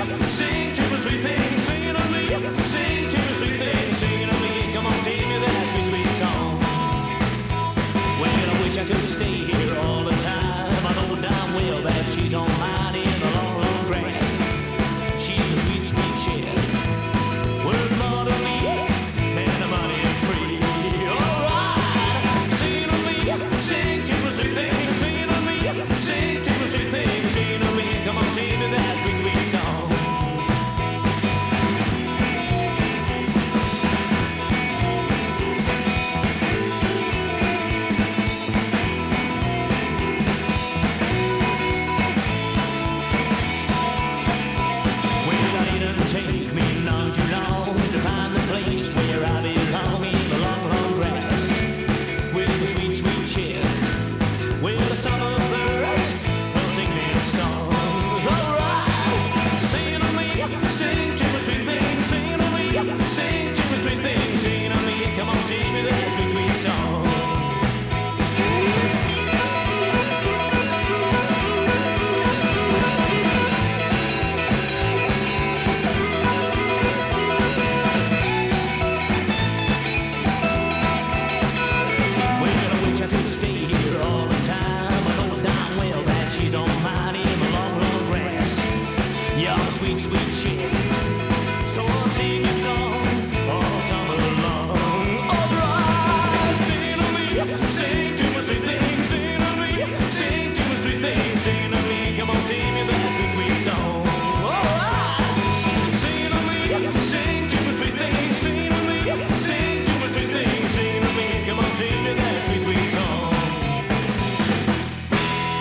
Sing to me, sweet thing, sing to me. Sing to me, sweet thing, sing to me. Come on, sing me that sweet, sweet song. Well, I wish I could stay here all the time. I know damn well that she's on mine in the long, long grass. She's a sweet, sweet chick, worth more to me than a money tree. All right, sing to me, sing to me, sweet thing, sing to me, sing to me, sweet thing, sing to me. Come on, sing me that sweet, sweet song. Take me none too long to find the place where I belong in the long, long grass with a sweet, sweet chick, where the summer birds will sing me songs. All right, sing to me, sing to me, sweet thing, sing to me, sing to me, sweet thing, sing to me. Come on, sing me that sweet, sweet song. Sweet, sweet chick.